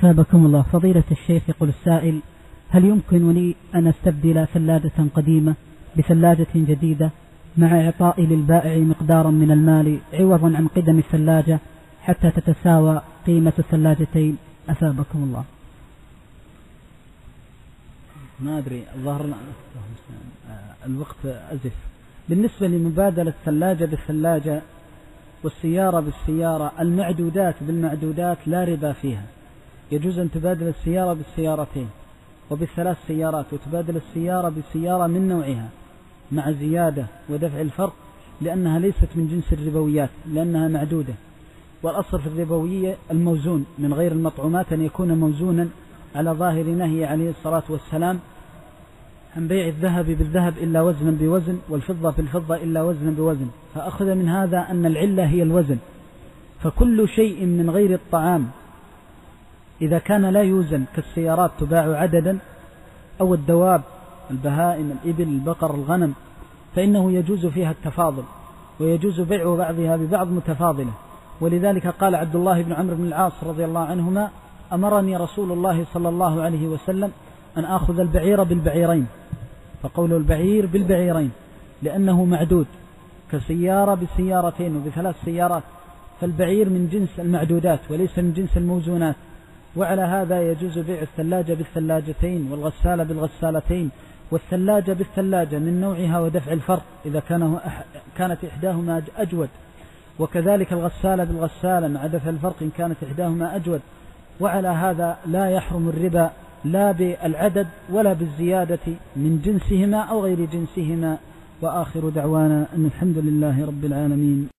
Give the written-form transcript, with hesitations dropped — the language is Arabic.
أثابكم الله. فضيلة الشيخ، يقول السائل: هل يمكن لي أن أستبدل ثلاجة قديمة بثلاجة جديدة مع إعطائي للبائع مقدارا من المال عوضا عن قدم الثلاجة حتى تتساوى قيمة الثلاجتين؟ أثابكم الله. ما أدري، الظاهر الوقت أزف. بالنسبة لمبادلة الثلاجة بالثلاجة والسيارة بالسيارة، المعدودات بالمعدودات لا ربا فيها. يجوز أن تبادل السيارة بالسيارتين وبالثلاث سيارات، وتبادل السيارة بسيارة من نوعها مع زيادة ودفع الفرق، لأنها ليست من جنس الربويات لأنها معدودة. والأصل في الربوية الموزون من غير المطعومات أن يكون موزونا على ظاهر نهي عليه الصلاة والسلام عن بيع الذهب بالذهب إلا وزنا بوزن، والفضة بالفضة إلا وزنا بوزن. فأخذ من هذا أن العلة هي الوزن. فكل شيء من غير الطعام إذا كان لا يوزن كالسيارات تباع عددا، أو الدواب البهائم الإبل البقر الغنم، فإنه يجوز فيها التفاضل، ويجوز بيع بعضها ببعض متفاضلة. ولذلك قال عبد الله بن عمرو بن العاص رضي الله عنهما: أمرني رسول الله صلى الله عليه وسلم أن آخذ البعير بالبعيرين. فقول البعير بالبعيرين لأنه معدود كسيارة بسيارتين وبثلاث سيارات، فالبعير من جنس المعدودات وليس من جنس الموزونات. وعلى هذا يجوز بيع الثلاجة بالثلاجتين والغسالة بالغسالتين والثلاجة بالثلاجة من نوعها ودفع الفرق إذا كانت إحداهما أجود، وكذلك الغسالة بالغسالة مع دفع الفرق إن كانت إحداهما أجود. وعلى هذا لا يحرم الربا لا بالعدد ولا بالزيادة من جنسهما أو غير جنسهما. وآخر دعوانا أن الحمد لله رب العالمين.